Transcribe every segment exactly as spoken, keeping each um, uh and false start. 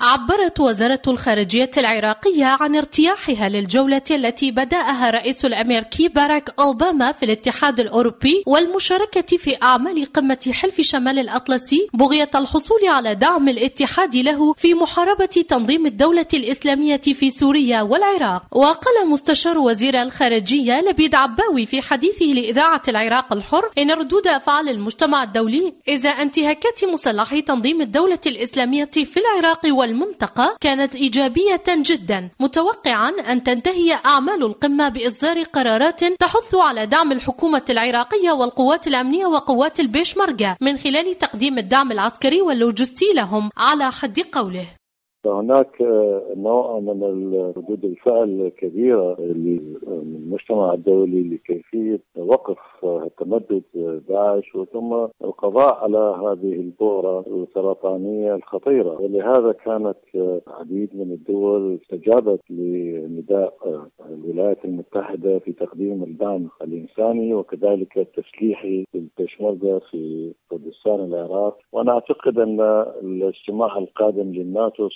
عبرت وزارة الخارجية العراقية عن ارتياحها للجولة التي بدأها الرئيس الأمريكي باراك أوباما في الاتحاد الأوروبي والمشاركة في أعمال قمة حلف شمال الأطلسي بغية الحصول على دعم الاتحاد له في محاربة تنظيم الدولة الإسلامية في سوريا والعراق. وقال مستشار وزير الخارجية لبيد عباوي في حديثه لإذاعة العراق الحر إن ردود أفعال المجتمع الدولي إزاء انتهاكات مسلحي تنظيم الدولة الإسلامية في العراق والمنطقة كانت إيجابية جدا، متوقعا أن تنتهي أعمال القمة بإصدار قرارات تحث على دعم الحكومة العراقية والقوات الأمنية وقوات البيشمركة من خلال تقديم الدعم العسكري واللوجستي لهم على حد قوله. هناك نوع من ردود الفعل الكبيرة للمجتمع الدولي لكيفية وقف تمدد داعش وثم القضاء على هذه البؤرة السرطانية الخطيرة، ولهذا كانت عديد من الدول استجابت لنداء الولايات المتحدة في تقديم الدعم الإنساني وكذلك التسليحي للبيشمركة في كردستان العراق. وأنا أعتقد أن الاجتماع القادم للناتو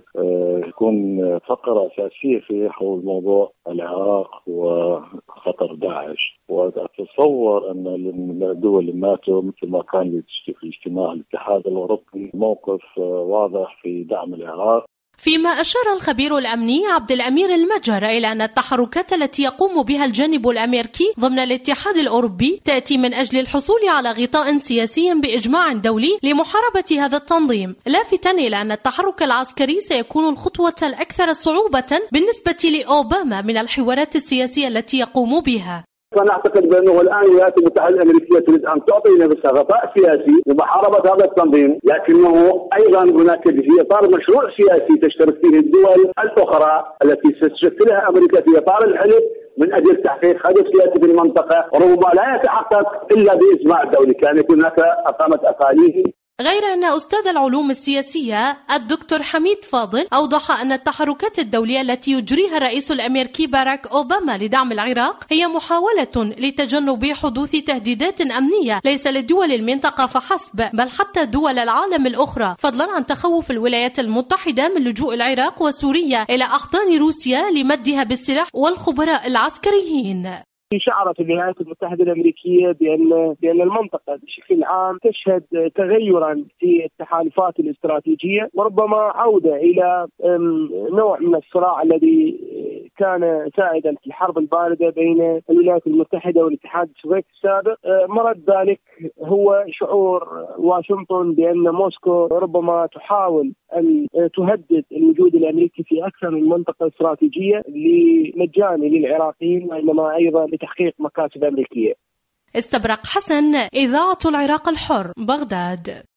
سيكون فقرة أساسية في حول موضوع العراق وخطر داعش، وأتصور أن دول الناتو مثل ما كان في اجتماع الاتحاد الأوروبي موقف واضح في دعم العراق. فيما أشار الخبير الأمني عبد الأمير المجر إلى أن التحركات التي يقوم بها الجانب الأمريكي ضمن الاتحاد الأوروبي تأتي من أجل الحصول على غطاء سياسي بإجماع دولي لمحاربة هذا التنظيم، لافتا إلى أن التحرك العسكري سيكون الخطوة الأكثر صعوبة بالنسبة لأوباما من الحوارات السياسية التي يقوم بها. فأنا أعتقد بأنه الآن الولايات المتحدة الأمريكية تريد أن تعطي نفسها غطاء سياسي لمحاربة هذا التنظيم، لكنه أيضا هناك في إطار مشروع سياسي تشترك فيه الدول الأخرى التي ستشكلها أمريكا في إطار الحلف من أجل تحقيق هدف سياسي في المنطقة، وربما لا يتحقق إلا بإجماع دولي، كان يكون هناك أقامة أقاليم. غير أن أستاذ العلوم السياسية الدكتور حميد فاضل أوضح أن التحركات الدولية التي يجريها الرئيس الأمريكي باراك أوباما لدعم العراق هي محاولة لتجنب حدوث تهديدات أمنية ليس لدول المنطقة فحسب بل حتى دول العالم الأخرى، فضلا عن تخوف الولايات المتحدة من لجوء العراق وسوريا إلى أحضان روسيا لمدها بالسلاح والخبراء العسكريين. شعرت الولايات المتحدة الأمريكية بأن بأن المنطقة بشكل عام تشهد تغيرا في التحالفات الاستراتيجية، وربما عودة إلى نوع من الصراع الذي كان سائدا في الحرب الباردة بين الولايات المتحدة والاتحاد السوفيتي السابق. مرد ذلك هو شعور واشنطن بأن موسكو ربما تحاول أن تهدد الوجود الأمريكي في أكثر من منطقة استراتيجية لمجاني للعراقيين وإنما أيضا لتحقيق مكاسب أمريكية. استبرق حسن، إذاعة العراق الحر، بغداد.